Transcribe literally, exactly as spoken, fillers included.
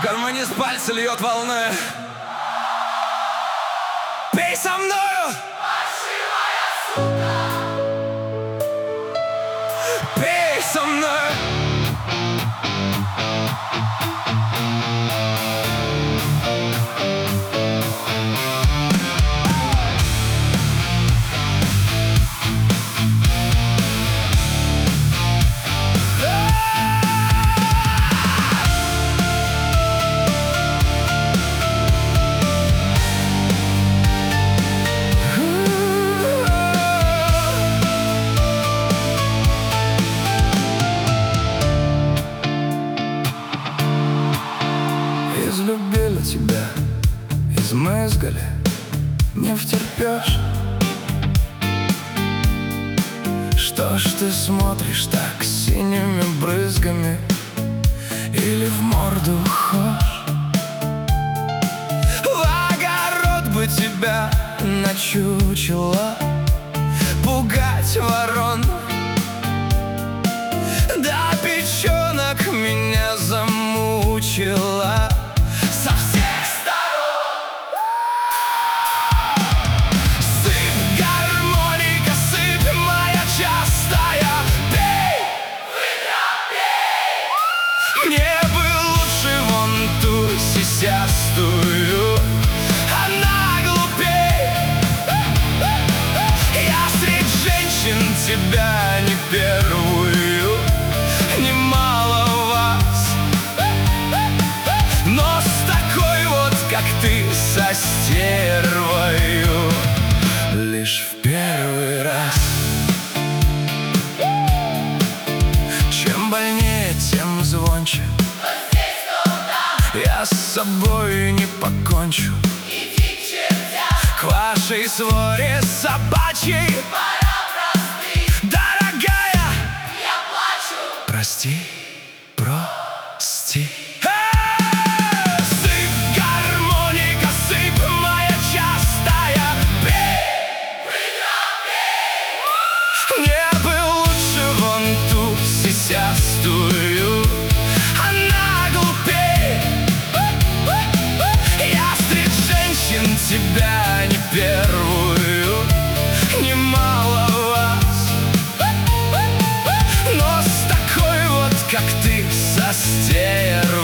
Гармонист пальцы льет волны. Пей со мною, пей со мной. Излюбили тебя, измызгали, не втерпешь. Что ж ты смотришь так синими брызгами, или в морду хошь? В огород бы тебя начучело, пугать ворон. Да печенок меня замучила со всех сторон. Сыпь, гармоника, сыпь моя частая. Пей, выдра, пей. Мне бы лучше вон ту сисястую, она глупей. Я среди женщин тебя не первую, немало вас, но с такой вот, как ты, со стервою, лишь в первый раз. Чем больнее, тем звонче, я с собой не покончу. Иди к чертям, К вашей своре собачьей, пора простыть. дорогая, Я плачу, прости, прости. Сыпь, гармоника, сыпь моя частая. Пей, выдра, пей. Мне бы лучше вон ту сисястую, она глупей. Я среди женщин тебя не первую, немало вас, но с такой вот, как ты, со стервою,